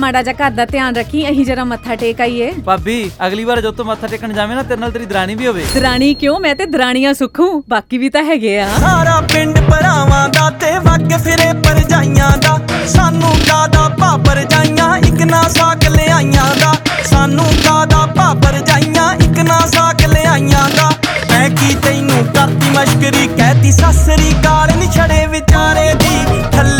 ਮਾੜਾ ਜਿਹਾ ਘਰ ਦਾ ਧਿਆਨ ਰੱਖੀ, ਅਸੀਂ ਜਰਾ ਮੱਥਾ ਟੇਕ ਆਈਏ। ਭਾਬੀ ਅਗਲੀ ਵਾਰ ਜਦੋਂ ਤੂੰ ਮੱਥਾ ਟੇਕਣ ਜਾਵੇਂ ਨਾ, ਤੇਰੇ ਨਾਲ ਤੇਰੀ ਦਰਾਣੀ ਵੀ ਹੋਵੇ। ਦਰਾਣੀ ਕਿਉਂ, ਮੈਂ ਤੇ ਦਰਾਣੀਆਂ ਸੁੱਖੂ, ਬਾਕੀ ਵੀ ਤਾਂ ਹੈਗੇ ਆ। ਸਾਰਾ ਪਿੰਡ ਭਰਾਵਾਂ ਦਾ ਤੇ ਵਗ ਫਿਰੇ ਪਰਜਾਈਆਂ ਦਾ, ਸਾਨੂੰ ਕਾਦਾ ਭਾਪਰ ਜਾਈਆਂ ਇੱਕ ਨਾ ਸਾਕ ਲਿਆਈਆਂ ਦਾ, ਸਾਨੂੰ ਕਾਦਾ ਭਾਪਰ ਜਾਈਆਂ ਇੱਕ ਨਾ ਸਾਕ ਲਿਆਈਆਂ ਦਾ। ਮੈਂ ਕੀ ਤੈਨੂੰ ਕਰਤੀ ਮਸ਼ਕਰੀ, ਕਹਿਤੀ ਸੱਸ ਰੀ ਕਾਲ ਨੀ ਛੜੇ ਵਿਚਾਰੇ ਦੀ ਥੱਲੇ